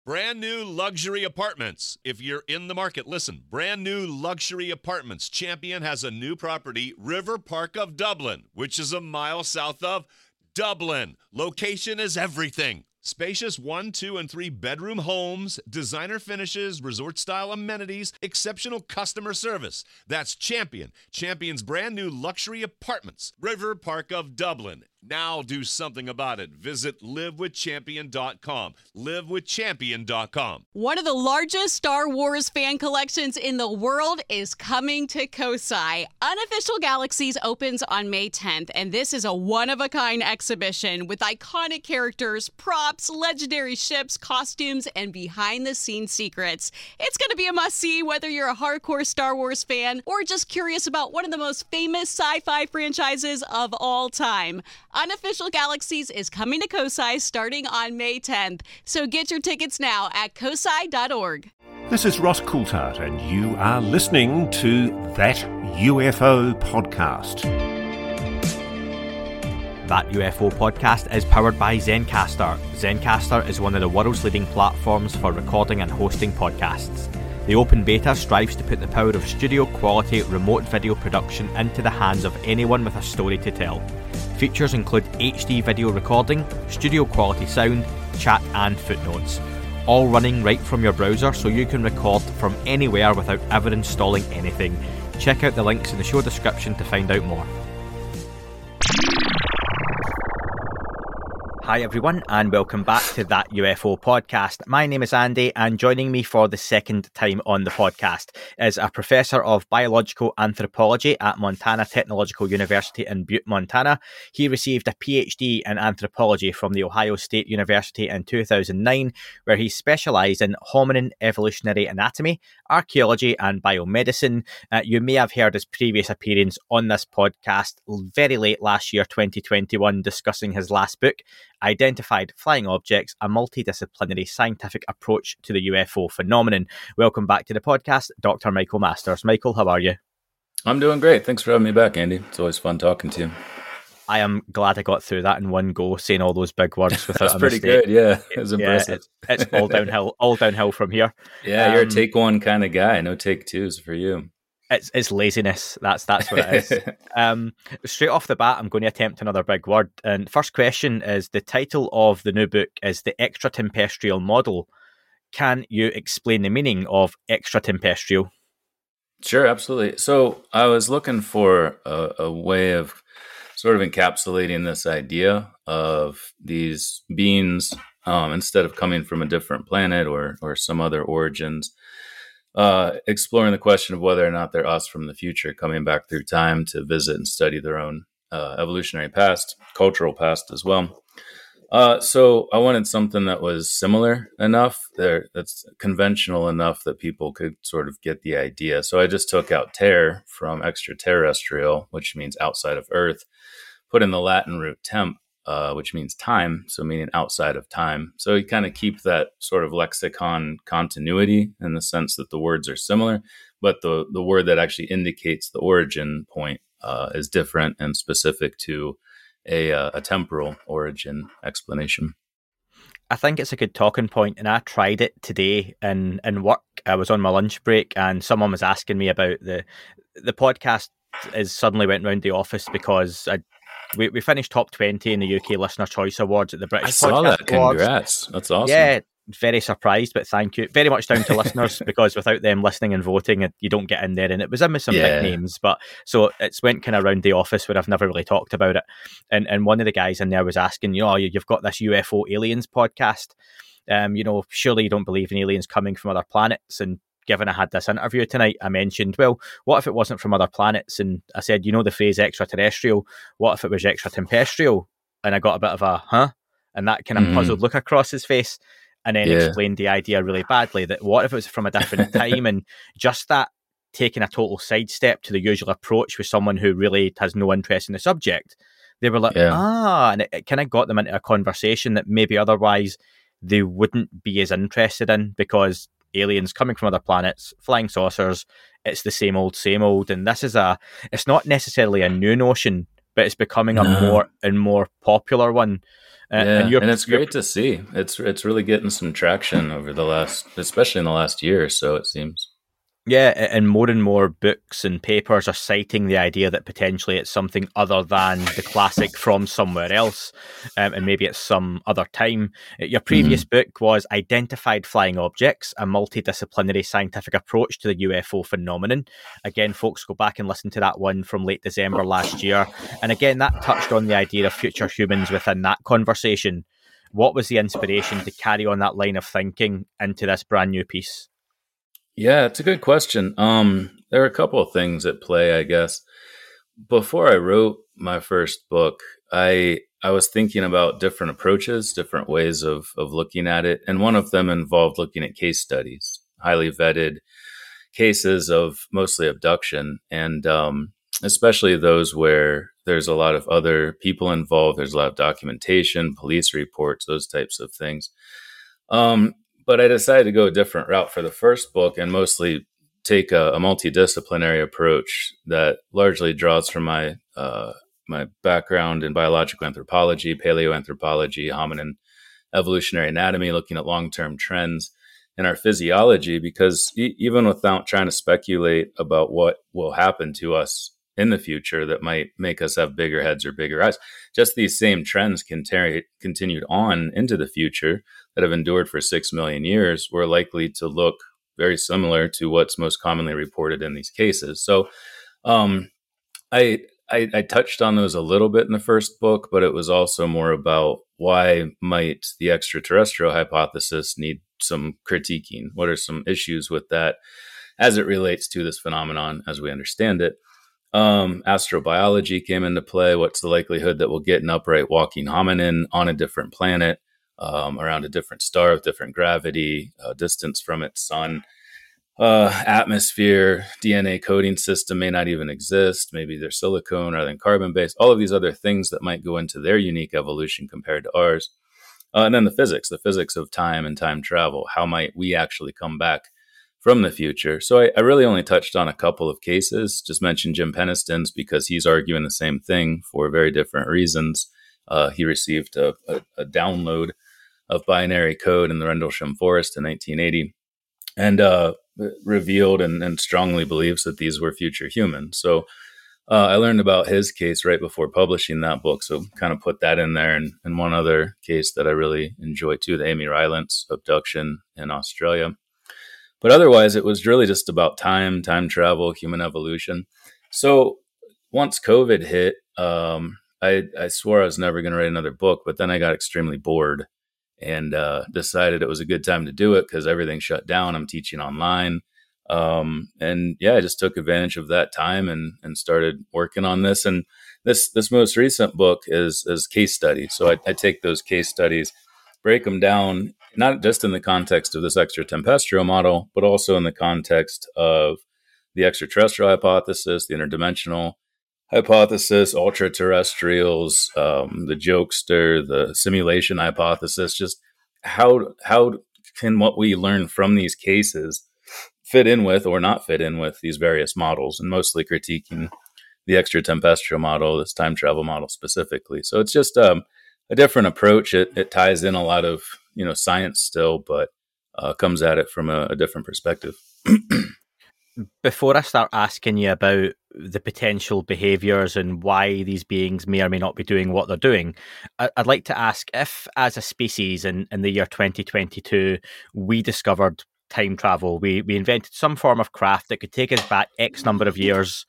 Brand new luxury apartments. If you're in the market, listen. Brand new luxury apartments. Champion has a new property, River Park of Dublin, which is a mile south of Dublin. Location is everything. Spacious 1, 2, and 3 bedroom homes, designer finishes, resort-style amenities, exceptional customer service. That's Champion. Champion's brand new luxury apartments, River Park of Dublin. Now do something about it. Visit livewithchampion.com. Livewithchampion.com. One of the largest Star Wars fan collections in the world is coming to Kosai. Unofficial Galaxies opens on May 10th, and this is a one-of-a-kind exhibition with iconic characters, props, legendary ships, costumes, and behind-the-scenes secrets. It's going to be a must-see whether you're a hardcore Star Wars fan or just curious about one of the most famous sci-fi franchises of all time. Unofficial Galaxies is coming to Kosai starting on May 10th, so get your tickets now at kosai.org. This is Ross Coulthard, and you are listening to That UFO Podcast. That UFO Podcast is powered by Zencastr. Zencastr is one of the world's leading platforms for recording and hosting podcasts. The open beta strives to put the power of studio-quality remote video production into the hands of anyone with a story to tell. Features include HD video recording, studio-quality sound, chat and footnotes. All running right from your browser so you can record from anywhere without ever installing anything. Check out the links in the show description to find out more. Hi everyone, and welcome back to That UFO Podcast. My name is Andy, and joining me for the second time on the podcast is a Professor of Biological Anthropology at Montana Technological University in Butte, Montana. He received a PhD in Anthropology from the Ohio State University in 2009, where he specialised in hominin evolutionary anatomy, archaeology and biomedicine. You may have heard his previous appearance on this podcast very late last year, 2021, discussing his last book, Identified Flying Objects, a multidisciplinary scientific approach to the UFO phenomenon. Welcome back to the podcast, Dr. Michael Masters. Michael, how are you? I'm doing great. Thanks for having me back, Andy. It's always fun talking to you. I am glad I got through that in one go, saying all those big words without a mistake. That's pretty good, yeah. It was impressive. It's all downhill from here. Yeah, you're a take one kind of guy. No take twos for you. It's laziness. That's what it is. Straight off the bat, I'm going to attempt another big word. And first question is, the title of the new book is The Extraterrestrial Model. Can you explain the meaning of extraterrestrial? Sure, absolutely. So I was looking for a way of sort of encapsulating this idea of these beings, instead of coming from a different planet or some other origins, exploring the question of whether or not they're us from the future coming back through time to visit and study their own evolutionary past, cultural past as well. So I wanted something that was similar enough, that's conventional enough that people could sort of get the idea. So I just took out ter from extraterrestrial, which means outside of Earth, put in the Latin root temp, which means time, so meaning outside of time. So you kind of keep that sort of lexicon continuity in the sense that the words are similar, but the word that actually indicates the origin point is different and specific to a temporal origin explanation. I think it's a good talking point, and I tried it today in work. I was on my lunch break, and someone was asking me about the podcast. Is suddenly went round the office because we finished top 20 in the UK Listener Choice Awards at the British Podcast Podcast that. Awards. Congrats. That's awesome. Yeah, very surprised, but thank you. Very much down to listeners, because without them listening and voting, you don't get in there. And it was in with some big names, but so it's went kind of around the office where I've never really talked about it. And one of the guys in there was asking, you've got this UFO aliens podcast. Surely you don't believe in aliens coming from other planets. And given I had this interview tonight, I mentioned, well, what if it wasn't from other planets? And I said, the phrase extraterrestrial, what if it was extraterrestrial? And I got a bit of a, huh? And that kind of puzzled look across his face, and then explained the idea really badly, that what if it was from a different time? And just that taking a total sidestep to the usual approach with someone who really has no interest in the subject, they were like, and it kind of got them into a conversation that maybe otherwise they wouldn't be as interested in, because aliens coming from other planets, flying saucers, it's the same old, and this is it's not necessarily a new notion, but it's becoming a more and more popular one. And it's great to see. It's really getting some traction over especially in the last year or so, it seems. Yeah, and more books and papers are citing the idea that potentially it's something other than the classic From Somewhere Else, and maybe it's some other time. Your previous book was Identified Flying Objects, a multidisciplinary scientific approach to the UFO phenomenon. Again, folks, go back and listen to that one from late December last year. And again, that touched on the idea of future humans within that conversation. What was the inspiration to carry on that line of thinking into this brand new piece? Yeah, it's a good question. There are a couple of things at play, I guess. Before I wrote my first book, I was thinking about different approaches, different ways of looking at it. And one of them involved looking at case studies, highly vetted cases of mostly abduction, and especially those where there's a lot of other people involved. There's a lot of documentation, police reports, those types of things. But I decided to go a different route for the first book and mostly take a multidisciplinary approach that largely draws from my background in biological anthropology, paleoanthropology, hominin evolutionary anatomy, looking at long-term trends in our physiology, because even without trying to speculate about what will happen to us in the future that might make us have bigger heads or bigger eyes, just these same trends continued on into the future that have endured for 6 million years were likely to look very similar to what's most commonly reported in these cases. So I touched on those a little bit in the first book, but it was also more about why might the extraterrestrial hypothesis need some critiquing? What are some issues with that as it relates to this phenomenon as we understand it? Astrobiology came into play. What's the likelihood that we'll get an upright walking hominin on a different planet, around a different star with different gravity, distance from its sun, atmosphere, DNA coding system may not even exist. Maybe they're silicone rather than carbon based. All of these other things that might go into their unique evolution compared to ours. And then the physics of time and time travel. How might we actually come back from the future? So I really only touched on a couple of cases, just mentioned Jim Peniston's because he's arguing the same thing for very different reasons. He received a download of binary code in the Rendlesham Forest in 1980 and revealed and strongly believes that these were future humans. So I learned about his case right before publishing that book, so kind of put that in there. And one other case that I really enjoy too, the Amy Rylance abduction in Australia. But otherwise, it was really just about time travel, human evolution. So once COVID hit, I swore I was never going to write another book, but then I got extremely bored and decided it was a good time to do it because everything shut down. I'm teaching online. And yeah, I just took advantage of that time and started working on this. And this most recent book is case studies. So I take those case studies, break them down, not just in the context of this extraterrestrial model, but also in the context of the extraterrestrial hypothesis, the interdimensional hypothesis, ultra-terrestrials, the jokester, the simulation hypothesis. Just how can what we learn from these cases fit in with or not fit in with these various models, and mostly critiquing the extraterrestrial model, this time travel model specifically. So it's just a different approach. It ties in a lot of science still, but comes at it from a different perspective. Before I start asking you about the potential behaviors and why these beings may or may not be doing what they're doing, I'd like to ask if, as a species in the year 2022, we discovered time travel, we invented some form of craft that could take us back X number of years,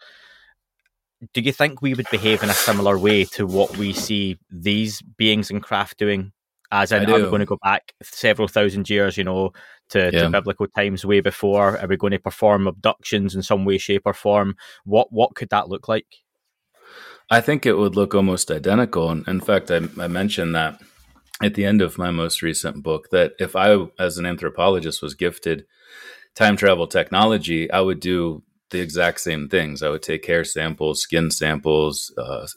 do you think we would behave in a similar way to what we see these beings and craft doing? As in, are we going to go back several thousand years, to biblical times way before? Are we going to perform abductions in some way, shape, or form? What could that look like? I think it would look almost identical. And in fact, I mentioned that at the end of my most recent book, that if I, as an anthropologist, was gifted time travel technology, I would do the exact same things. I would take hair samples, skin samples,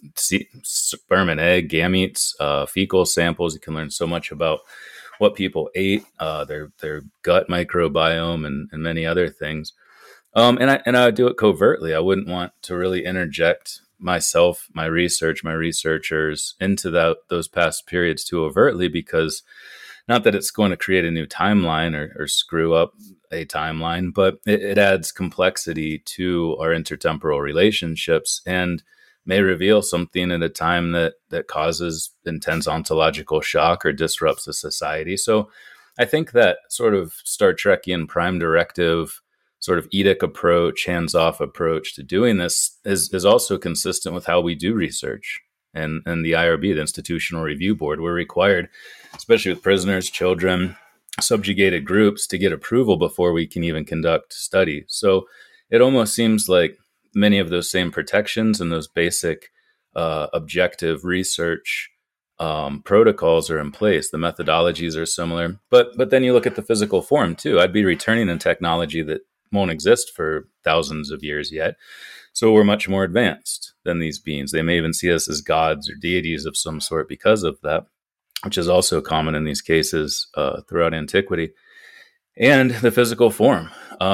sperm and egg, gametes, fecal samples. You can learn so much about what people ate, their gut microbiome, and many other things. And I would do it covertly. I wouldn't want to really interject myself, my research, my researchers into those past periods too overtly, because not that it's going to create a new timeline or screw up a timeline, but it adds complexity to our intertemporal relationships and may reveal something at a time that causes intense ontological shock or disrupts a society. So I think that sort of Star Trekian prime directive, sort of edict approach, hands-off approach to doing this is also consistent with how we do research. And the IRB, the Institutional Review Board, we're required, especially with prisoners, children, subjugated groups, to get approval before we can even conduct studies. So it almost seems like many of those same protections and those basic objective research protocols are in place. The methodologies are similar, but then you look at the physical form too. I'd be returning a technology that won't exist for thousands of years yet. So we're much more advanced than these beings. They may even see us as gods or deities of some sort because of that, which is also common in these cases throughout antiquity. And the physical form.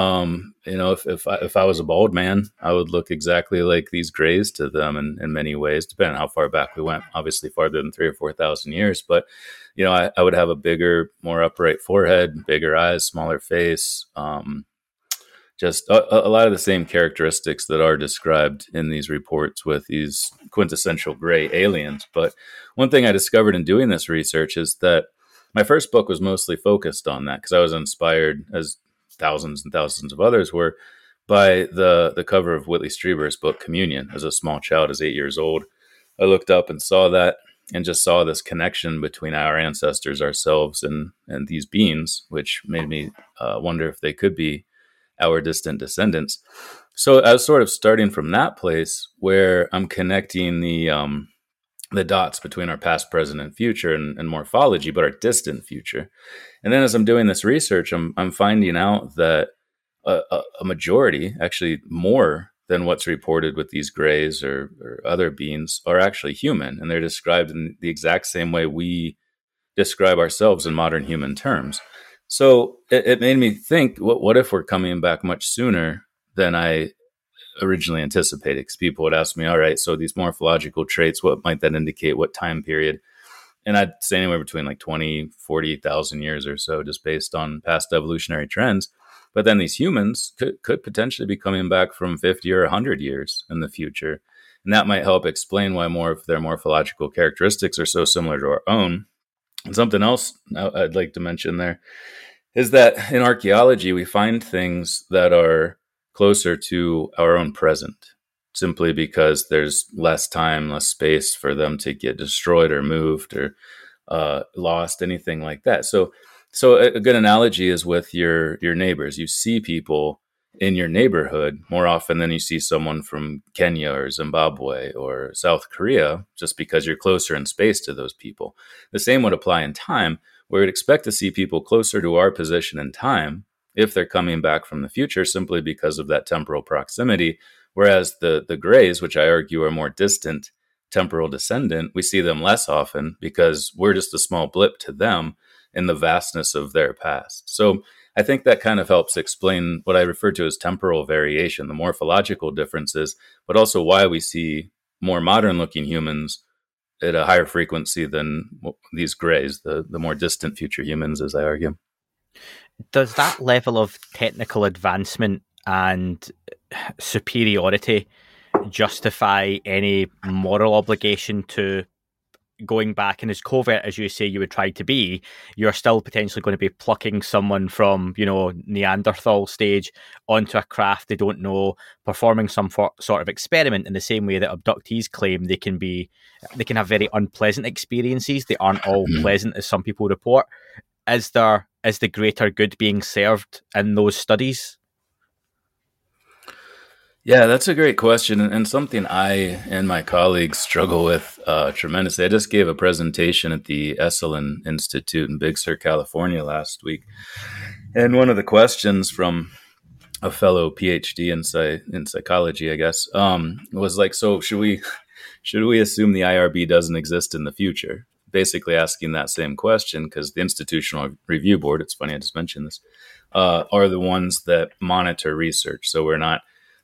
If I was a bald man, I would look exactly like these grays to them in many ways, depending on how far back we went. Obviously, farther than 3,000 or 4,000 years. But I would have a bigger, more upright forehead, bigger eyes, smaller face. Just a lot of the same characteristics that are described in these reports with these quintessential gray aliens. But one thing I discovered in doing this research is that my first book was mostly focused on that because I was inspired, as thousands and thousands of others were, by the cover of Whitley Strieber's book, Communion. As a small child, as 8 years old, I looked up and saw that and just saw this connection between our ancestors, ourselves, and these beings, which made me wonder if they could be our distant descendants. So I was sort of starting from that place where I'm connecting the dots between our past, present, and future and morphology, but our distant future. And then as I'm doing this research, I'm finding out that a majority, actually more than what's reported with these grays or other beings, are actually human. And they're described in the exact same way we describe ourselves in modern human terms. So it made me think, what if we're coming back much sooner than I originally anticipated? Because people would ask me, all right, so these morphological traits, what might that indicate? What time period? And I'd say anywhere between like 20, 40,000 years or so, just based on past evolutionary trends. But then these humans could potentially be coming back from 50 or 100 years in the future. And that might help explain why more of their morphological characteristics are so similar to our own. And something else I'd like to mention there is that in archaeology, we find things that are closer to our own present, simply because there's less time, less space for them to get destroyed or moved or lost, anything like that. So a good analogy is with your neighbors. You see people in your neighborhood more often than you see someone from Kenya or Zimbabwe or South Korea, just because you're closer in space to those people. The same would apply in time, where we'd expect to see people closer to our position in time if they're coming back from the future, simply because of that temporal proximity. Whereas the grays, which I argue are more distant temporal descendant, we see them less often because we're just a small blip to them in the vastness of their past. So I think that kind of helps explain what I refer to as temporal variation, the morphological differences, but also why we see more modern looking humans at a higher frequency than these grays, the more distant future humans, as I argue. Does that level of technical advancement and superiority justify any moral obligation to going back? And as covert as you say you would try to be, you're still potentially going to be plucking someone from, Neanderthal stage onto a craft they don't know, performing some sort of experiment in the same way that abductees claim they can have very unpleasant experiences. They aren't all pleasant, as some people report. Is the greater good being served in those studies? Yeah, that's a great question, and something I and my colleagues struggle with tremendously. I just gave a presentation at the Esalen Institute in Big Sur, California last week, and one of the questions from a fellow PhD in psychology, I guess, was like, so should we assume the IRB doesn't exist in the future? Basically asking that same question, because the Institutional Review Board, it's funny I just mentioned this, are the ones that monitor research. So we're not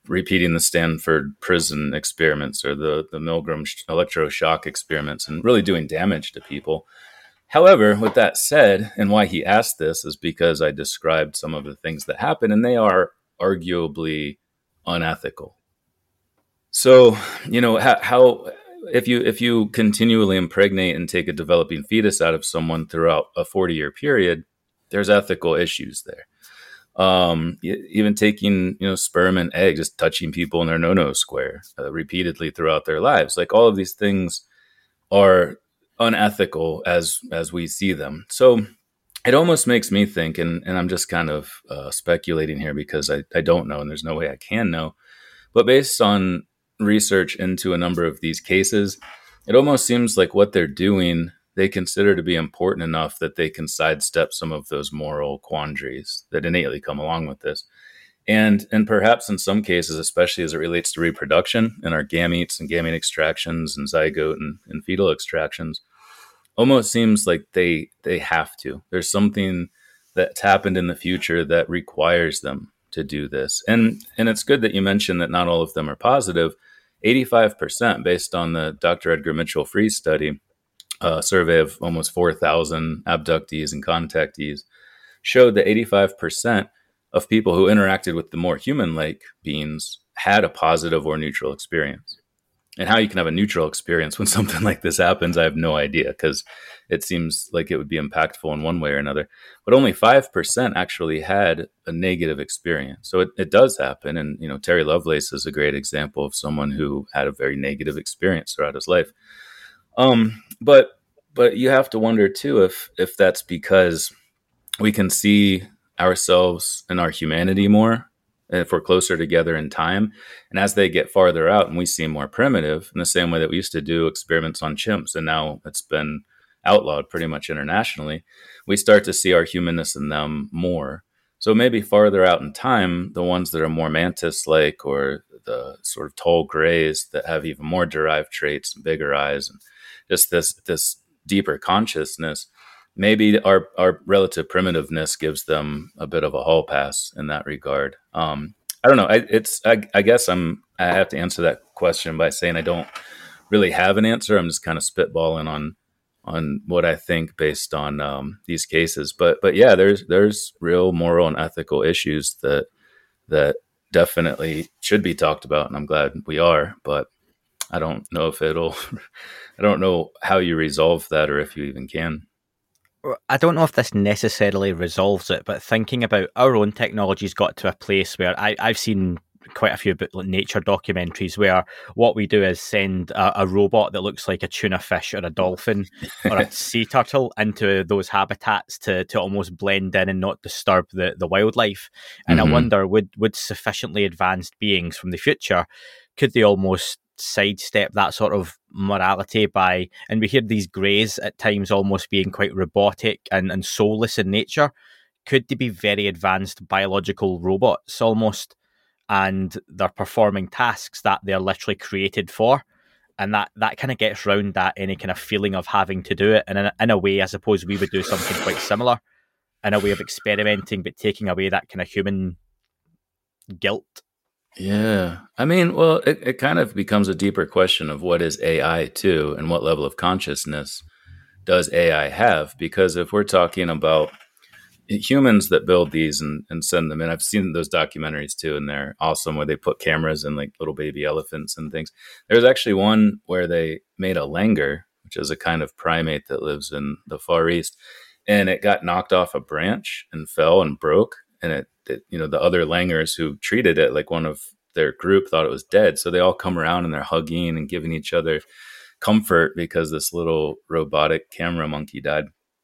repeating the Stanford prison experiments or the Milgram electroshock experiments and really doing damage to people. However, with that said, and why he asked this is because I described some of the things that happen, and they are arguably unethical. So, how if you continually impregnate and take a developing fetus out of someone throughout a 40-year period, there's ethical issues there. Even taking, sperm and egg, just touching people in their no-no square repeatedly throughout their lives. Like all of these things are unethical as we see them. So it almost makes me think, and I'm just kind of speculating here because I don't know, and there's no way I can know, but based on research into a number of these cases, it almost seems like what they're doing they consider to be important enough that they can sidestep some of those moral quandaries that innately come along with this. And perhaps in some cases, especially as it relates to reproduction and our gametes and gamete extractions and zygote and fetal extractions, almost seems like they have to. There's something that's happened in the future that requires them to do this. And it's good that you mentioned that not all of them are positive. 85% based on the Dr. Edgar Mitchell-Freeze study, a survey of almost 4,000 abductees and contactees, showed that 85% of people who interacted with the more human-like beings had a positive or neutral experience. And how you can have a neutral experience when something like this happens, I have no idea, because it seems like it would be impactful in one way or another. But only 5% actually had a negative experience. So it does happen. And, Terry Lovelace is a great example of someone who had a very negative experience throughout his life. But you have to wonder too if that's because we can see ourselves and our humanity more if we're closer together in time, and as they get farther out and we seem more primitive, in the same way that we used to do experiments on chimps, and now it's been outlawed pretty much internationally, we start to see our humanness in them more. So maybe farther out in time, the ones that are more mantis-like, or the sort of tall grays that have even more derived traits and bigger eyes and just this deeper consciousness, maybe our relative primitiveness gives them a bit of a hall pass in that regard. I don't know. I guess I have to answer that question by saying I don't really have an answer. I'm just kind of spitballing on what I think based on these cases. But yeah, there's real moral and ethical issues that definitely should be talked about, and I'm glad we are. But I don't know if I don't know how you resolve that, or if you even can. I don't know if this necessarily resolves it, but thinking about our own technology's got to a place where I've seen quite a few nature documentaries where what we do is send a robot that looks like a tuna fish or a dolphin or a sea turtle into those habitats to almost blend in and not disturb the wildlife. And I wonder, would sufficiently advanced beings from the future, could they almost sidestep that sort of morality by, and we hear these greys at times almost being quite robotic and soulless in nature, could they be very advanced biological robots almost, and they're performing tasks that they're literally created for, and that kind of gets round that any kind of feeling of having to do it, and in a way I suppose we would do something quite similar, in a way of experimenting but taking away that kind of human guilt. Yeah. I mean, well, it kind of becomes a deeper question of what is AI too, and what level of consciousness does AI have? Because if we're talking about humans that build these and send them in, I've seen those documentaries too, and they're awesome, where they put cameras in like little baby elephants and things. There's actually one where they made a langur, which is a kind of primate that lives in the Far East, and it got knocked off a branch and fell and broke. And it the other langurs who treated it, like one of their group, thought it was dead. So they all come around and they're hugging and giving each other comfort because this little robotic camera monkey died.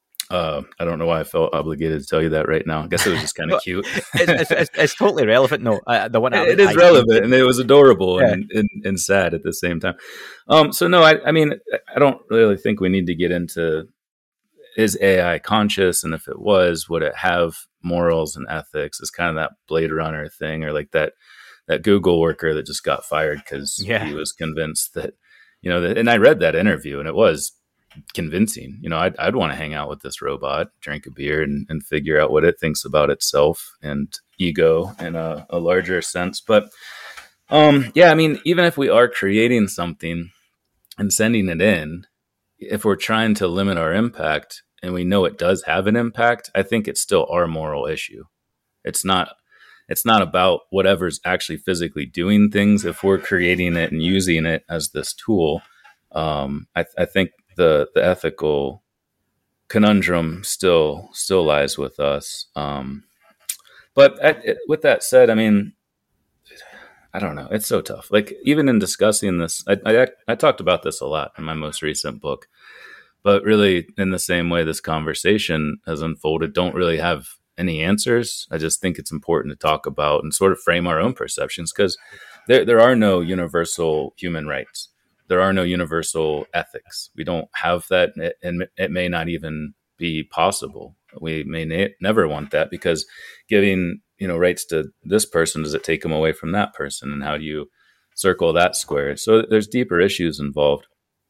I don't know why I felt obligated to tell you that right now. I guess it was just kind of cute. It's totally relevant. No, the one it is relevant, and it was adorable and sad at the same time. So no, I mean, I don't really think we need to get into, is AI conscious, and if it was, would it have morals and ethics? It's kind of that Blade Runner thing, or like that Google worker that just got fired because he was convinced that, and I read that interview and it was convincing. I'd want to hang out with this robot, drink a beer, and figure out what it thinks about itself and ego in a larger sense. But Yeah, I mean, even if we are creating something and sending it in, if we're trying to limit our impact and we know it does have an impact, I think it's still our moral issue. It's not about whatever's actually physically doing things. If we're creating it and using it as this tool, I think the ethical conundrum still lies with us. But with that said, I mean, I don't know. It's so tough. Like, even in discussing this, I talked about this a lot in my most recent book, but really in the same way this conversation has unfolded, don't really have any answers. I just think it's important to talk about and sort of frame our own perceptions, because there are no universal human rights. There are no universal ethics. We don't have that, and it may not even be possible. We may never want that, because giving rights to this person, does it take them away from that person, and how do you circle that square? So there's deeper issues involved.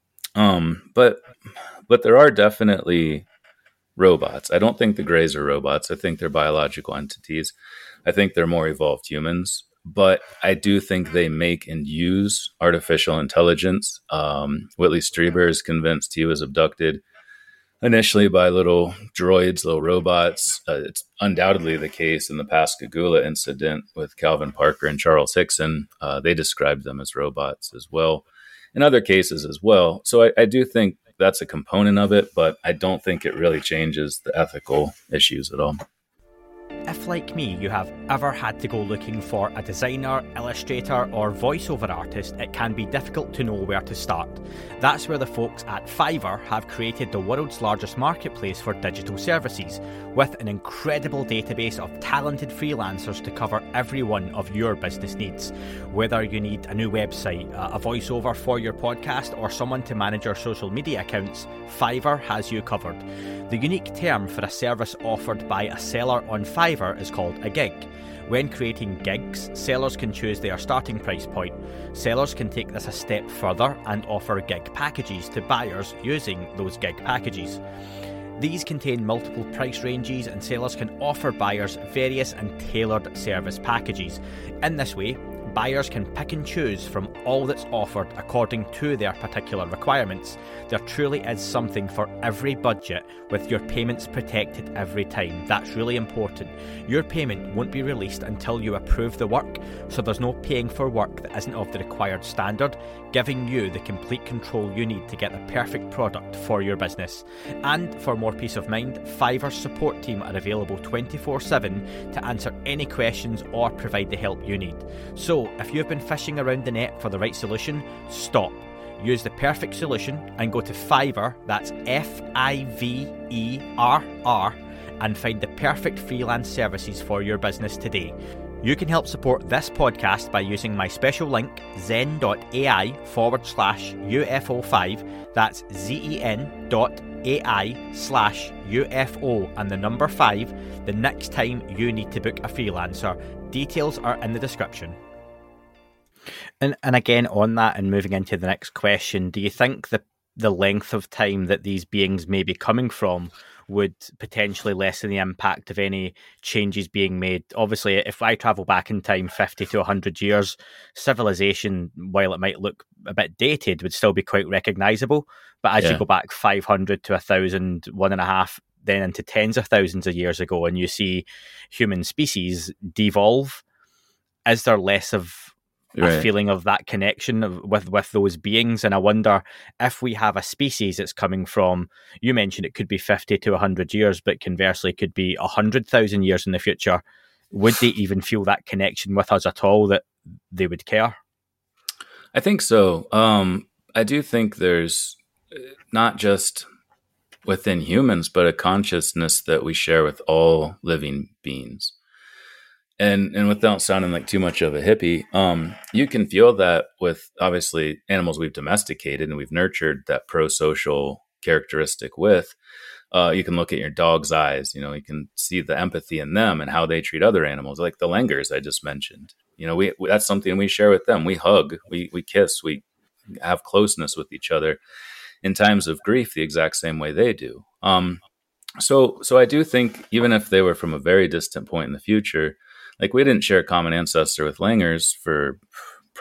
But there are definitely robots. I don't think the Greys are robots. I think they're biological entities. I think they're more evolved humans, but I do think they make and use artificial intelligence. Whitley Strieber is convinced he was abducted initially by little droids, little robots. It's undoubtedly the case in the Pascagoula incident with Calvin Parker and Charles Hickson. They described them as robots as well, in other cases as well. So I do think that's a component of it, but I don't think it really changes the ethical issues at all. If, like me, you have ever had to go looking for a designer, illustrator, or voiceover artist, it can be difficult to know where to start. That's where the folks at Fiverr have created the world's largest marketplace for digital services, with an incredible database of talented freelancers to cover every one of your business needs. Whether you need a new website, a voiceover for your podcast, or someone to manage your social media accounts, Fiverr has you covered. The unique term for a service offered by a seller on Fiverr is called a gig. When creating gigs, sellers can choose their starting price point. Sellers can take this a step further and offer gig packages to buyers using those gig packages. These contain multiple price ranges, and sellers can offer buyers various and tailored service packages. In this way, buyers can pick and choose from all that's offered according to their particular requirements. There truly is something for every budget, with your payments protected every time. That's really important. Your payment won't be released until you approve the work, so there's no paying for work that isn't of the required standard, giving you the complete control you need to get the perfect product for your business. And for more peace of mind, Fiverr's support team are available 24/7 to answer any questions or provide the help you need. So if you've been fishing around the net for the right solution, stop. Use the perfect solution and go to Fiverr, that's Fiverr, and find the perfect freelance services for your business today. You can help support this podcast by using my special link, zen.ai/UFO5, that's zen.ai/UFO and the number 5, the next time you need to book a freelancer. Details are in the description. And again, on that, and moving into the next question, do you think the length of time that these beings may be coming from would potentially lessen the impact of any changes being made? Obviously, if I travel back in time 50 to 100 years, civilization, while it might look a bit dated, would still be quite recognisable. But as you go back 500 to 1,000, 1.5, then into tens of thousands of years ago, and you see human species devolve, is there less of a feeling of that connection with those beings? And I wonder if we have a species that's coming from, you mentioned it could be 50 to 100 years, but conversely could be 100,000 years in the future. Would they even feel that connection with us at all, that they would care? I think so. I do think there's not just within humans, but a consciousness that we share with all living beings. And without sounding like too much of a hippie, you can feel that with, obviously, animals we've domesticated and we've nurtured that pro-social characteristic with. You can look at your dog's eyes, you can see the empathy in them and how they treat other animals, like the langurs I just mentioned. That's something we share with them. We hug, we kiss, we have closeness with each other in times of grief the exact same way they do. So I do think, even if they were from a very distant point in the future, like we didn't share a common ancestor with langurs for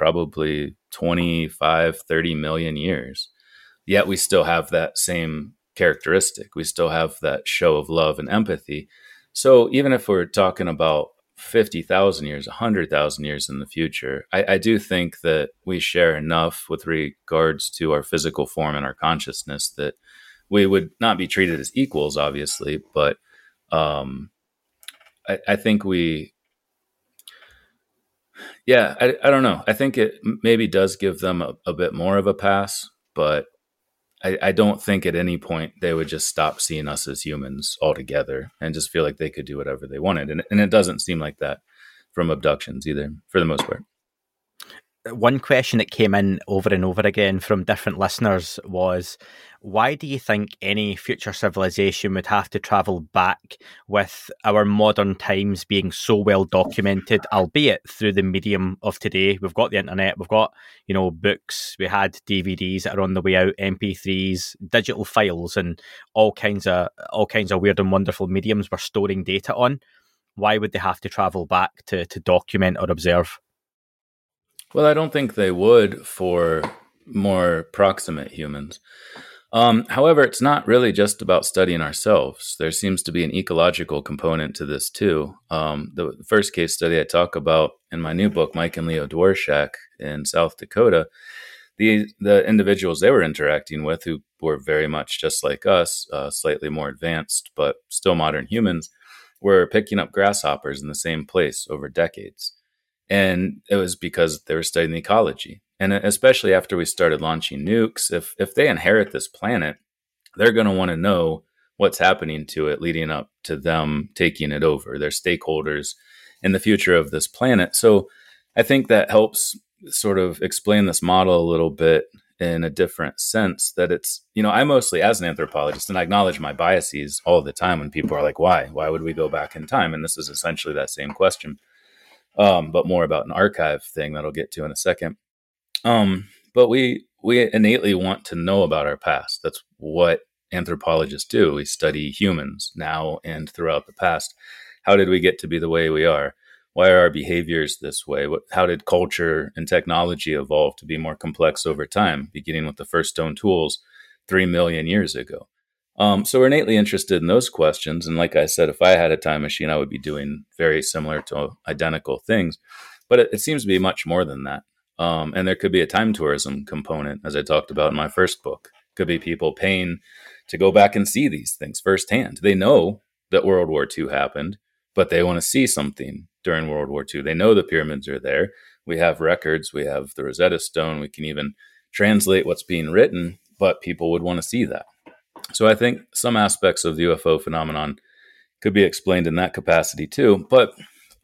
probably 25, 30 million years. Yet we still have that same characteristic. We still have that show of love and empathy. So even if we're talking about 50,000 years, 100,000 years in the future, I do think that we share enough with regards to our physical form and our consciousness that we would not be treated as equals, obviously, but I think I don't know. I think it maybe does give them a bit more of a pass, but I don't think at any point they would just stop seeing us as humans altogether and just feel like they could do whatever they wanted. And it doesn't seem like that from abductions either, for the most part. One question that came in over and over again from different listeners was, why do you think any future civilization would have to travel back with our modern times being so well documented, albeit through the medium of today? We've got the internet, we've got, books, we had DVDs that are on the way out, MP3s, digital files, and all kinds of weird and wonderful mediums we're storing data on. Why would they have to travel back to document or observe? Well, I don't think they would for more proximate humans. However, it's not really just about studying ourselves. There seems to be an ecological component to this too. The first case study I talk about in my new book, Mike and Leo Dworshak in South Dakota, the individuals they were interacting with, who were very much just like us, slightly more advanced, but still modern humans, were picking up grasshoppers in the same place over decades. And it was because they were studying the ecology. And especially after we started launching nukes, if they inherit this planet, they're going to want to know what's happening to it leading up to them taking it over. They're stakeholders in the future of this planet. So I think that helps sort of explain this model a little bit in a different sense, that it's, I mostly, as an anthropologist, and I acknowledge my biases all the time when people are like, why would we go back in time? And this is essentially that same question. But more about an archive thing that I'll get to in a second. But we innately want to know about our past. That's what anthropologists do. We study humans now and throughout the past. How did we get to be the way we are? Why are our behaviors this way? How did culture and technology evolve to be more complex over time, beginning with the first stone tools 3 million years ago? So we're innately interested in those questions. And like I said, if I had a time machine, I would be doing very similar to identical things. But it seems to be much more than that. And there could be a time tourism component, as I talked about in my first book. Could be people paying to go back and see these things firsthand. They know that World War II happened, but they want to see something during World War II. They know the pyramids are there. We have records. We have the Rosetta Stone. We can even translate what's being written, but people would want to see that. So I think some aspects of the UFO phenomenon could be explained in that capacity too. But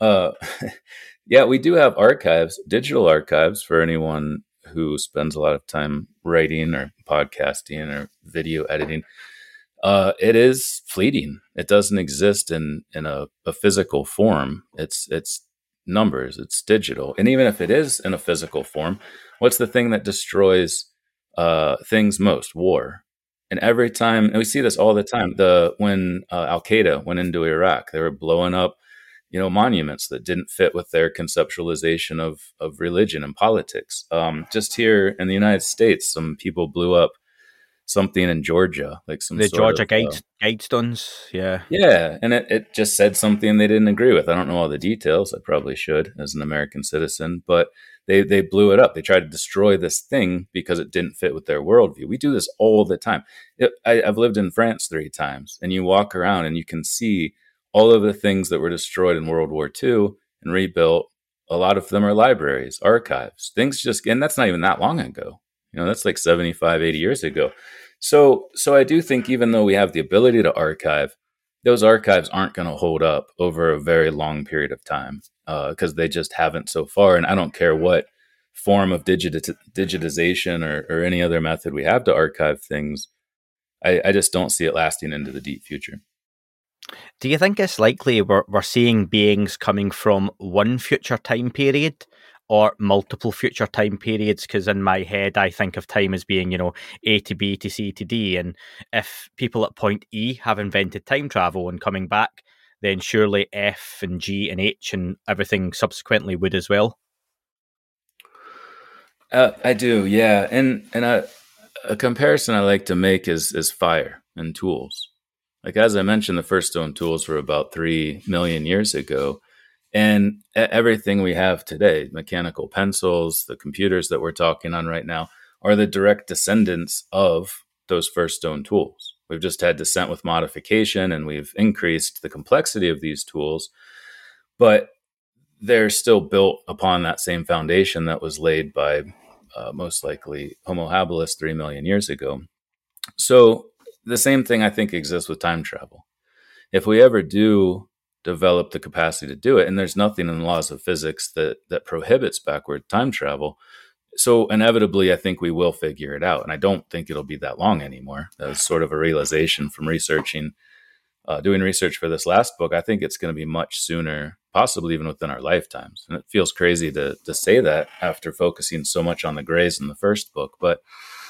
we do have archives, digital archives, for anyone who spends a lot of time writing or podcasting or video editing. It is fleeting. It doesn't exist in a physical form. It's numbers. It's digital. And even if it is in a physical form, what's the thing that destroys things most? War. And every time, and we see this all the time, when Al-Qaeda went into Iraq, they were blowing up, monuments that didn't fit with their conceptualization of religion and politics. Just here in the United States, some people blew up something in Georgia, like the Georgia Guidestones. Yeah. Yeah. And it just said something they didn't agree with. I don't know all the details. I probably should as an American citizen, but they blew it up. They tried to destroy this thing because it didn't fit with their worldview. We do this all the time. I've lived in France 3 times, and you walk around and you can see all of the things that were destroyed in World War II and rebuilt. A lot of them are libraries, archives, things and that's not even that long ago. That's like 75, 80 years ago. So I do think even though we have the ability to archive, those archives aren't going to hold up over a very long period of time because they just haven't so far. And I don't care what form of digitization or any other method we have to archive things. I just don't see it lasting into the deep future. Do you think it's likely we're seeing beings coming from one future time period or multiple future time periods? Because in my head, I think of time as being, A to B to C to D. And if people at point E have invented time travel and coming back, then surely F and G and H and everything subsequently would as well. I do, yeah. And a comparison I like to make is fire and tools. Like, as I mentioned, the first stone tools were about 3 million years ago. And everything we have today, mechanical pencils, the computers that we're talking on right now, are the direct descendants of those first stone tools. We've just had descent with modification, and we've increased the complexity of these tools, but they're still built upon that same foundation that was laid by most likely Homo habilis 3 million years ago. So the same thing, I think, exists with time travel. If we ever do develop the capacity to do it, and there's nothing in the laws of physics that prohibits backward time travel, so inevitably, I think we will figure it out. And I don't think it'll be that long anymore. That was sort of a realization from doing research for this last book. I think it's going to be much sooner, possibly even within our lifetimes. And it feels crazy to say that after focusing so much on the grays in the first book. But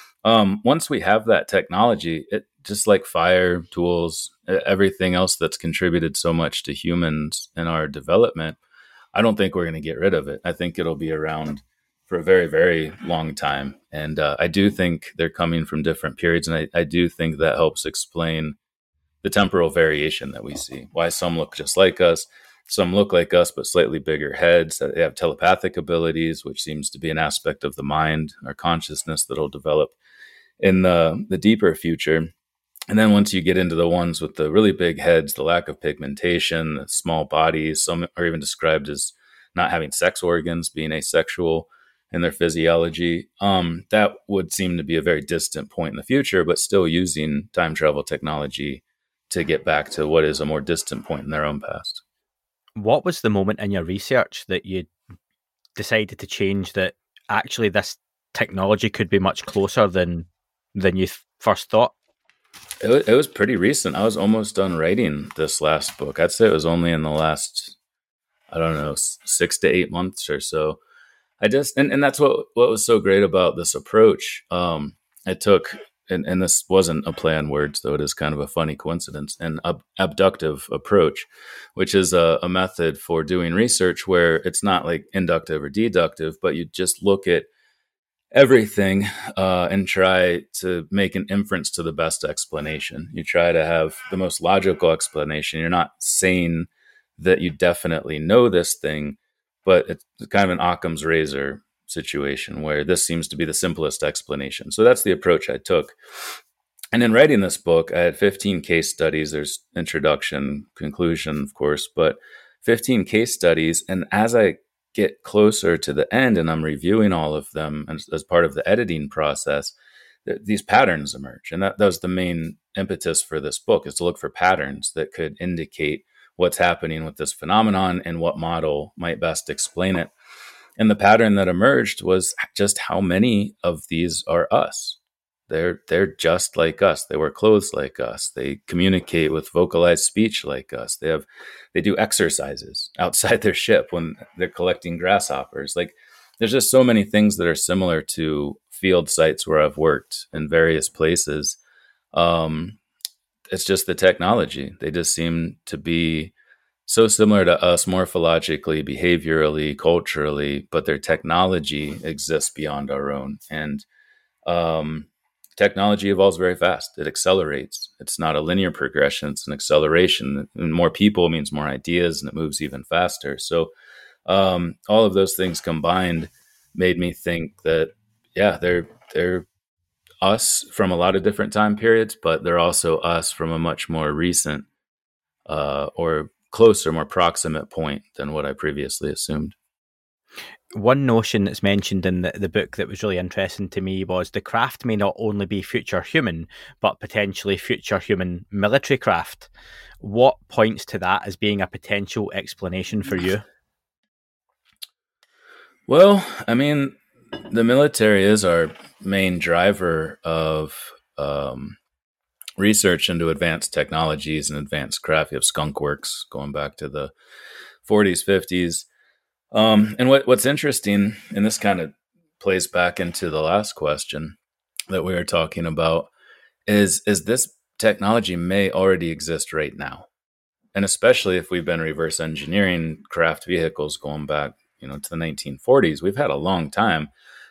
once we have that technology, it just like fire, tools, everything else that's contributed so much to humans and our development, I don't think we're going to get rid of it. I think it'll be around for a very, very long time. And I do think they're coming from different periods. And I do think that helps explain the temporal variation that we see, why some look just like us, some look like us, but slightly bigger heads. They have telepathic abilities, which seems to be an aspect of the mind or consciousness that'll develop in the deeper future. And then once you get into the ones with the really big heads, the lack of pigmentation, the small bodies, some are even described as not having sex organs, being asexual in their physiology. That would seem to be a very distant point in the future, but still using time travel technology to get back to what is a more distant point in their own past. What was the moment in your research that you decided to change, that actually this technology could be much closer than you first thought? It was pretty recent. I was almost done writing this last book. I'd say it was only in the last, I don't know, 6 to 8 months or so. And that's what was so great about this approach. It took, and this wasn't a play on words, though it is kind of a funny coincidence, an abductive approach, which is a method for doing research where it's not like inductive or deductive, but you just look at everything and try to make an inference to the best explanation. You try to have the most logical explanation. You're not saying that you definitely know this thing, but it's kind of an Occam's razor situation where this seems to be the simplest explanation. So that's the approach I took. And in writing this book, I had 15 case studies. There's introduction, conclusion, of course, but 15 case studies. And as I get closer to the end and I'm reviewing all of them as part of the editing process, these patterns emerge. And that was the main impetus for this book, is to look for patterns that could indicate what's happening with this phenomenon and what model might best explain it. And the pattern that emerged was just how many of these are us. They're just like us. They wear clothes like us. They communicate with vocalized speech like us. They do exercises outside their ship when they're collecting grasshoppers. Like, there's just so many things that are similar to field sites where I've worked in various places. It's just the technology. They just seem to be so similar to us morphologically, behaviorally, culturally, but their technology exists beyond our own. And technology evolves very fast. It accelerates. It's not a linear progression. It's an acceleration. And more people means more ideas, and it moves even faster. So all of those things combined made me think that, yeah, they're us from a lot of different time periods, but they're also us from a much more recent or closer, more proximate point than what I previously assumed. One notion that's mentioned in the book that was really interesting to me was the craft may not only be future human, but potentially future human military craft. What points to that as being a potential explanation for you? Well, I mean, the military is our main driver of research into advanced technologies and advanced craft. You have Skunk Works going back to the 40s, 50s. And what's interesting, and this kind of plays back into the last question that we were talking about, is this technology may already exist right now. And especially if we've been reverse engineering craft vehicles going back, to the 1940s, we've had a long time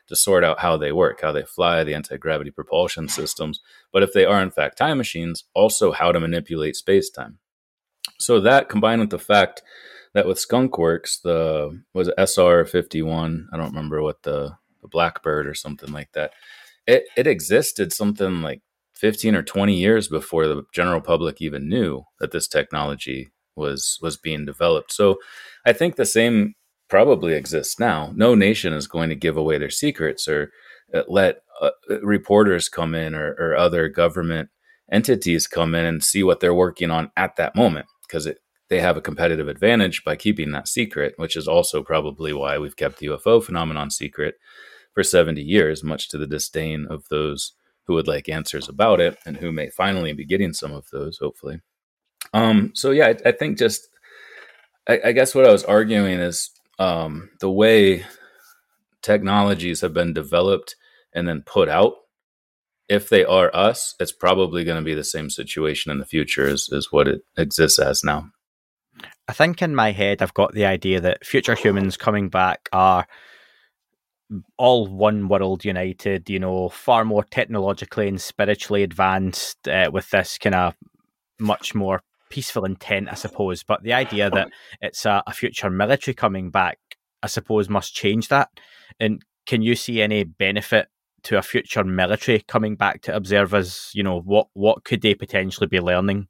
to sort out how they work, how they fly, the anti-gravity propulsion systems. But if they are in fact time machines, also how to manipulate space-time. So that, combined with the fact that with Skunk Works, was it SR-51? I don't remember what the Blackbird or something like that. It existed something like 15 or 20 years before the general public even knew that this technology was being developed. So I think the same probably exists now. No nation is going to give away their secrets or let reporters come in or other government entities come in and see what they're working on at that moment, because they have a competitive advantage by keeping that secret, which is also probably why we've kept the UFO phenomenon secret for 70 years, much to the disdain of those who would like answers about it and who may finally be getting some of those, hopefully. So yeah, I think I guess what I was arguing is the way technologies have been developed and then put out, if they are us, it's probably going to be the same situation in the future as what it exists as now. I think in my head, I've got the idea that future humans coming back are all one world united, far more technologically and spiritually advanced with this kind of much more peaceful intent, I suppose. But the idea that it's a future military coming back, I suppose, must change that. And can you see any benefit to a future military coming back to observe us? What could they potentially be learning?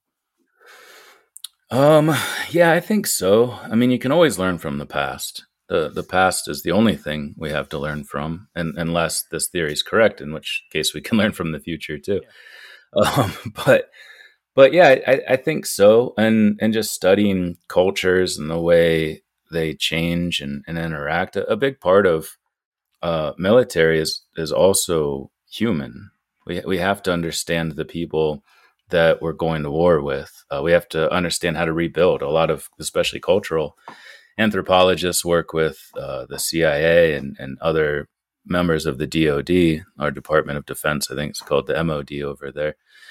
Yeah, I think so. I mean, you can always learn from the past. The past is the only thing we have to learn from, and unless this theory is correct, in which case we can learn from the future too. Yeah. But yeah, I think so. And just studying cultures and the way they change and interact, a big part of military is also human. We have to understand the people that we're going to war with. We have to understand how to rebuild. A lot of, especially cultural anthropologists, work with the CIA and other members of the DoD, our Department of Defense, I think it's called the MOD over there,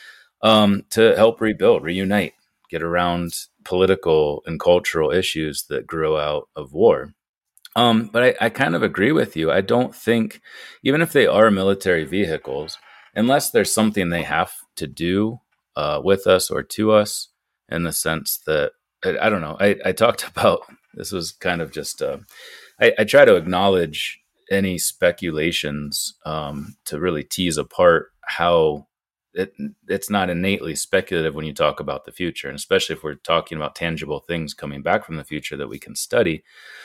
to help rebuild, reunite, get around political and cultural issues that grow out of war. But I kind of agree with you. I don't think, even if they are military vehicles, unless there's something they have to do with us or to us, in the sense that, I don't know, I talked about, this was kind of just, I try to acknowledge any speculations to really tease apart how it's not innately speculative when you talk about the future, and especially if we're talking about tangible things coming back from the future that we can study.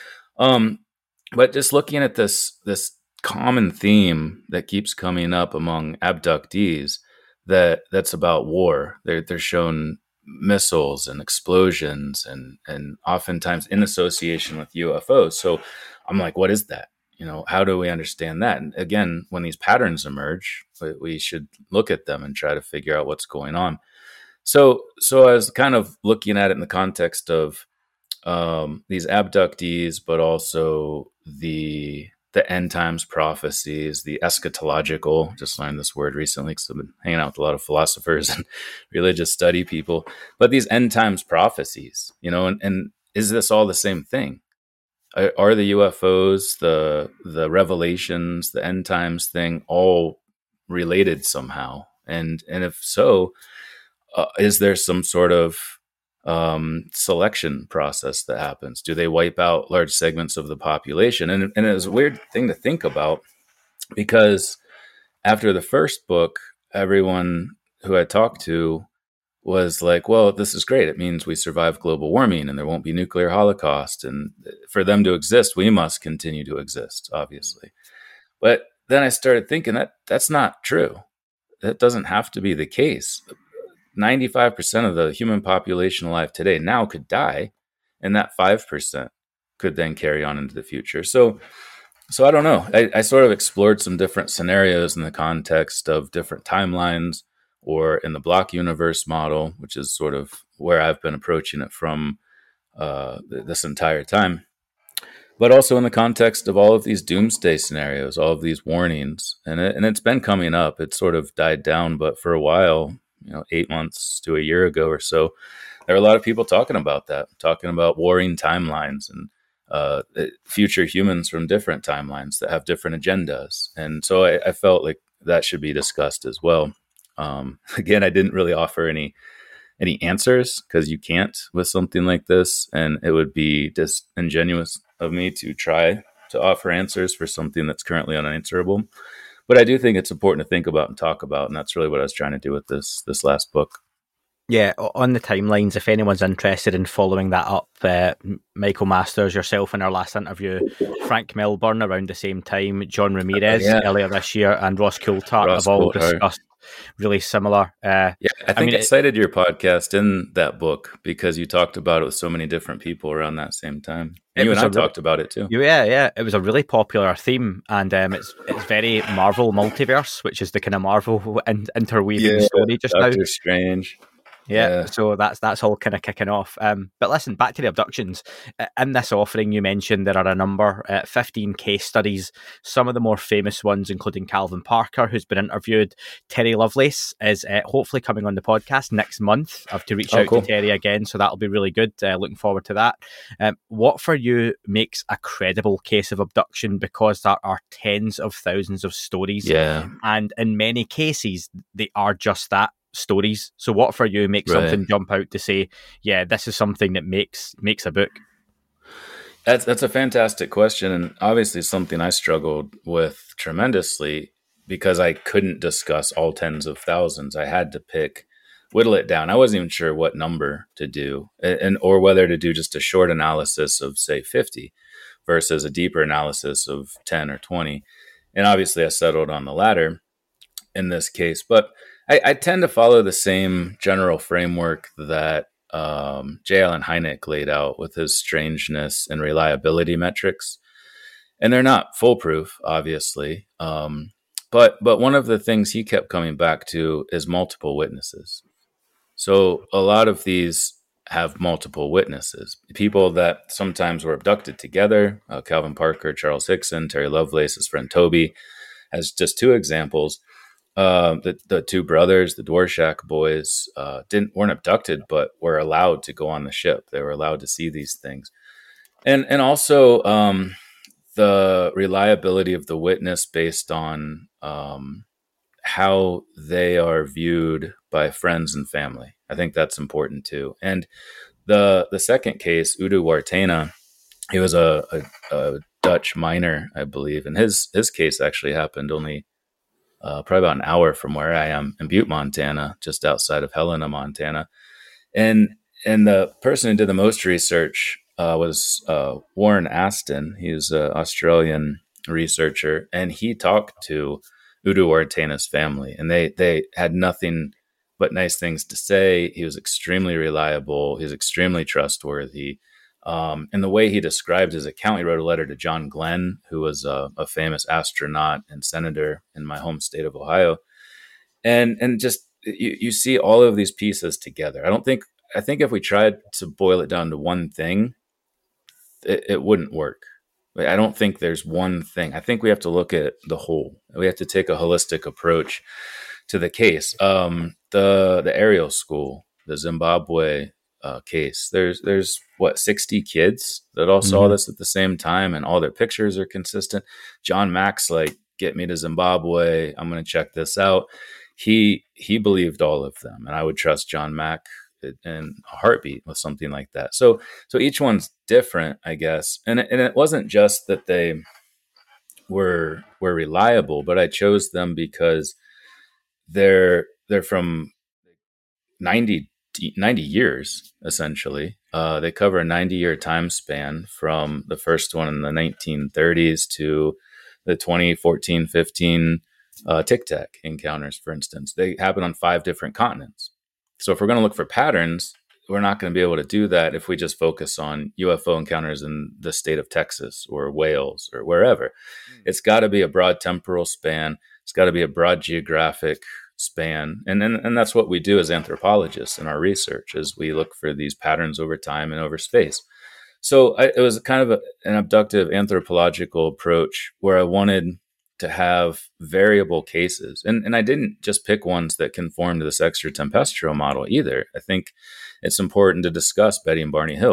But just looking at this common theme that keeps coming up among abductees, that's about war. They're shown missiles and explosions and oftentimes in association with UFOs. So I'm like, what is that? How do we understand that? And again, when these patterns emerge, we should look at them and try to figure out what's going on. So I was kind of looking at it in the context of these abductees, but also the end times prophecies, the eschatological. Just learned this word recently because I've been hanging out with a lot of philosophers and religious study people. But these end times prophecies, and is this all the same thing? Are the UFOs, the revelations, the end times thing all related somehow? And if so, is there some sort of selection process that happens? Do they wipe out large segments of the population? And it was a weird thing to think about, because after the first book, everyone who I talked to was like, well, this is great. It means we survive global warming and there won't be nuclear holocaust. And for them to exist, we must continue to exist, obviously. But then I started thinking that's not true. That doesn't have to be the case. 95% of the human population alive today now could die, and that 5% could then carry on into the future. So I don't know. I sort of explored some different scenarios in the context of different timelines, or in the block universe model, which is sort of where I've been approaching it from this entire time. But also in the context of all of these doomsday scenarios, all of these warnings, and it's been coming up. It sort of died down, but for a while, 8 months to a year ago or so, there were a lot of people talking about that, talking about warring timelines and future humans from different timelines that have different agendas. And so I felt like that should be discussed as well. Again, I didn't really offer any answers because you can't with something like this. And it would be disingenuous of me to try to offer answers for something that's currently unanswerable. But I do think it's important to think about and talk about. And that's really what I was trying to do with this last book. Yeah, on the timelines, if anyone's interested in following that up, Michael Masters, yourself in our last interview, Frank Milburn around the same time, John Ramirez earlier this year, and Ross Coulthart have all discussed really similar. I think I cited your podcast in that book because you talked about it with so many different people around that same time. And you and I talked about it too. Yeah. It was a really popular theme, and it's very Marvel multiverse, which is the kind of Marvel interweaving story just now. Doctor Strange. Yeah, so that's all kind of kicking off. But listen, back to the abductions. In this offering, you mentioned there are a number, 15 case studies. Some of the more famous ones, including Calvin Parker, who's been interviewed. Terry Lovelace is hopefully coming on the podcast next month. I have to reach out to Terry again, so that'll be really good. Looking forward to that. What for you makes a credible case of abduction? Because there are tens of thousands of stories. Yeah. And in many cases, they are just that. Stories. So what for you makes something jump out to say, yeah, this is something that makes a book? That's a fantastic question, and obviously something I struggled with tremendously because I couldn't discuss all tens of thousands. I had to whittle it down. I wasn't even sure what number to do, or whether to do just a short analysis of, say, 50 versus a deeper analysis of 10 or 20. And obviously I settled on the latter in this case, but I tend to follow the same general framework that J. Allen Hynek laid out with his strangeness and reliability metrics. And they're not foolproof, obviously. But one of the things he kept coming back to is multiple witnesses. So a lot of these have multiple witnesses, people that sometimes were abducted together. Calvin Parker, Charles Hickson, Terry Lovelace, his friend Toby, as just two examples. The two brothers, the Dworshak boys, weren't abducted, but were allowed to go on the ship. They were allowed to see these things, and also the reliability of the witness based on how they are viewed by friends and family. I think that's important too. And the second case, Udo Wartena, he was a Dutch miner, I believe, and his case actually happened only probably about an hour from where I am in Butte, Montana, just outside of Helena, Montana. And the person who did the most research was Warren Aston. He's an Australian researcher, and he talked to Udo Wartena's family, and they had nothing but nice things to say. He was extremely reliable. He was extremely trustworthy. And the way he described his account, he wrote a letter to John Glenn, who was a famous astronaut and senator in my home state of Ohio. And just you see all of these pieces together. I think if we tried to boil it down to one thing, it wouldn't work. I don't think there's one thing. I think we have to look at the whole. We have to take a holistic approach to the case. The Ariel School, the Zimbabwe case. There's 60 kids that all saw this at the same time, and all their pictures are consistent. John Mack's like, get me to Zimbabwe. I'm going to check this out. He believed all of them, and I would trust John Mack in a heartbeat with something like that. So each one's different, I guess. And it wasn't just that they were reliable, but I chose them because they're from 90 years, essentially. They cover a 90-year time span from the first one in the 1930s to the 2014-15 Tic Tac encounters, for instance. They happen on 5 different continents. So if we're going to look for patterns, we're not going to be able to do that if we just focus on UFO encounters in the state of Texas or Wales or wherever. It's got to be a broad temporal span. It's got to be a broad geographic span. And that's what we do as anthropologists in our research, is we look for these patterns over time and over space. So it was kind of an abductive anthropological approach where I wanted to have variable cases. And I didn't just pick ones that conform to this extra tempestural model either. I think it's important to discuss Betty and Barney Hill.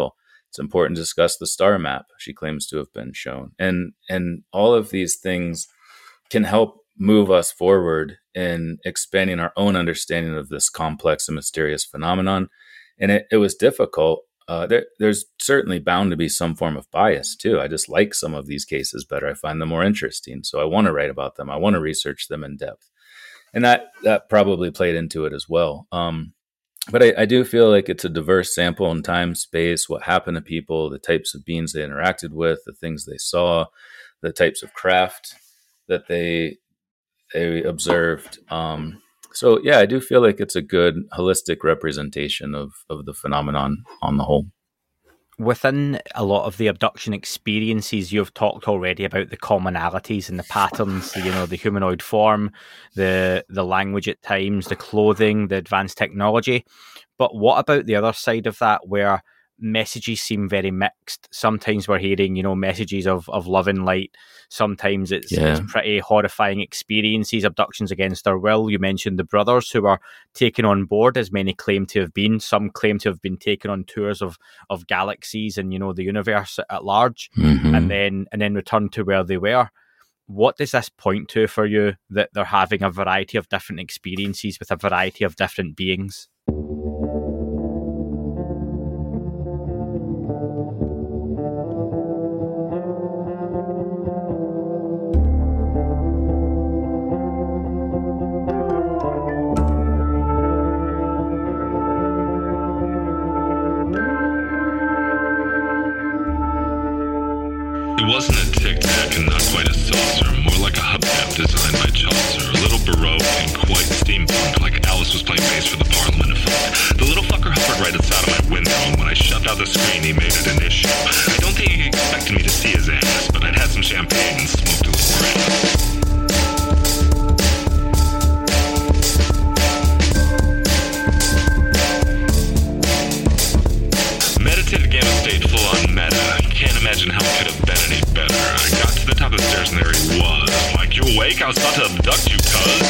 It's important to discuss the star map she claims to have been shown. And all of these things can help move us forward in expanding our own understanding of this complex and mysterious phenomenon. And it was difficult. There's certainly bound to be some form of bias too. I just like some of these cases better. I find them more interesting. So I want to write about them. I want to research them in depth. And that probably played into it as well. But I do feel like it's a diverse sample in time, space, what happened to people, the types of beings they interacted with, the things they saw, the types of craft that they observed. So yeah, I do feel like it's a good holistic representation of the phenomenon on the whole. Within a lot of the abduction experiences, you've talked already about the commonalities and the patterns, the humanoid form, the language at times, the clothing, the advanced technology. But what about the other side of that, where messages seem very mixed? Sometimes we're hearing, messages of love and light. Sometimes it's pretty horrifying experiences, abductions against their will. You mentioned the brothers who were taken on board, as many claim to have been. Some claim to have been taken on tours of galaxies and, the universe at large, and then returned to where they were. What does this point to for you, that they're having a variety of different experiences with a variety of different beings? It wasn't a tic-tac and not quite a saucer, more like a hubcap designed by Chaucer, a little baroque and quite steampunk, like Alice was playing bass for the Parliament of Folk. The little fucker hovered right outside of my window, and when I shoved out the screen, he made it an issue. I don't think he expected me to see his ass, but I'd had some champagne and smoked a little grass. Meditative gamma state full on meta. Can't imagine how it could have been any better. I got to the top of the stairs and there he was. Like, you awake? I was about to abduct you, cuz.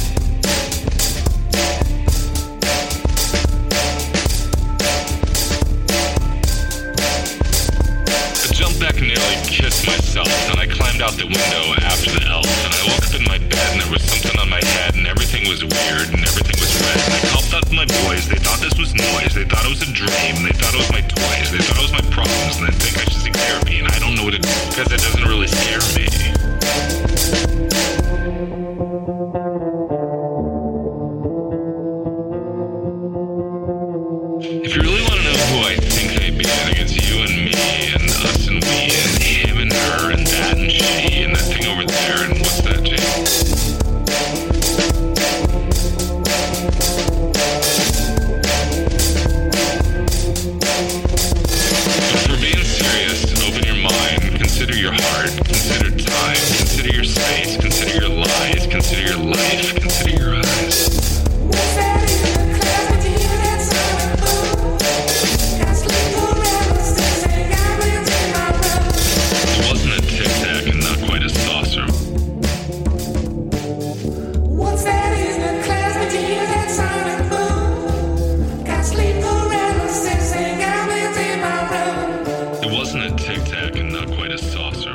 I jumped back and nearly kissed myself, and I climbed out the window after the elf, and I woke up in my bed and there was something on my head and everything was weird and everything was red. And I called up my boys. They thought this was noise. They thought it was a dream. They thought it was my toys. They thought it was my problems, and they think I should seek therapy, and I don't know what it is because it doesn't really scare me. If you really want to know who I think they be, I think it's you and me and us and we and him and her and that and she and that thing over there and what's that, Jay? But for being serious, open your mind, consider your heart, consider time, consider your space, consider your lies, consider your life, consider your eyes. It wasn't a tic-tac and not quite a saucer. It wasn't a tic-tac and not quite a saucer.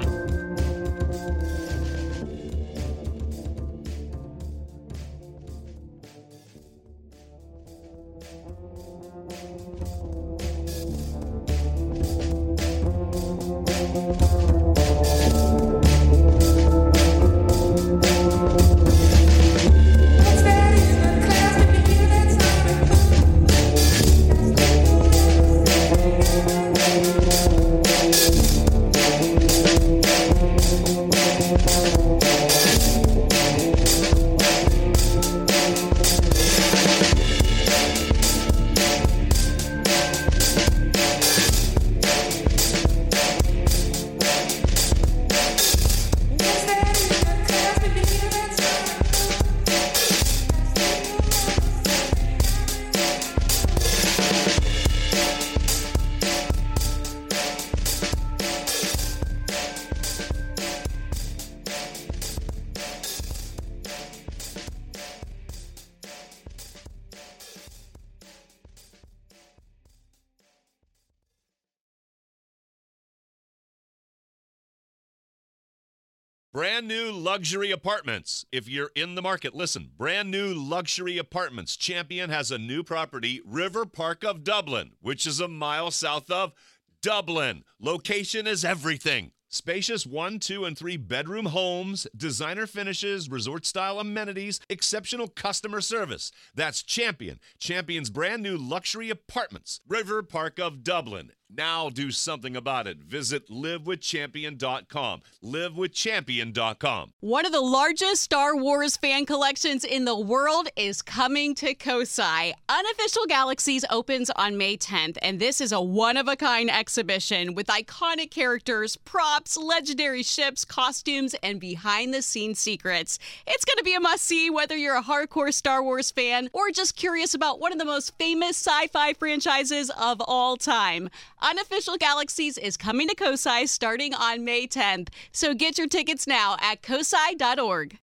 Brand new luxury apartments. If you're in the market, listen. Brand new luxury apartments. Champion has a new property, River Park of Dublin, which is a mile south of Dublin. Location is everything. Spacious 1, 2, and 3 bedroom homes, designer finishes, resort-style amenities, exceptional customer service. That's Champion. Champion's brand new luxury apartments, River Park of Dublin. Now do something about it. Visit livewithchampion.com. livewithchampion.com. One of the largest Star Wars fan collections in the world is coming to Kosai. Unofficial Galaxies opens on May 10th, and this is a one-of-a-kind exhibition with iconic characters, props, legendary ships, costumes, and behind-the-scenes secrets. It's going to be a must-see whether you're a hardcore Star Wars fan or just curious about one of the most famous sci-fi franchises of all time. Unofficial Galaxies is coming to Kosai starting on May 10th, so get your tickets now at kosai.org.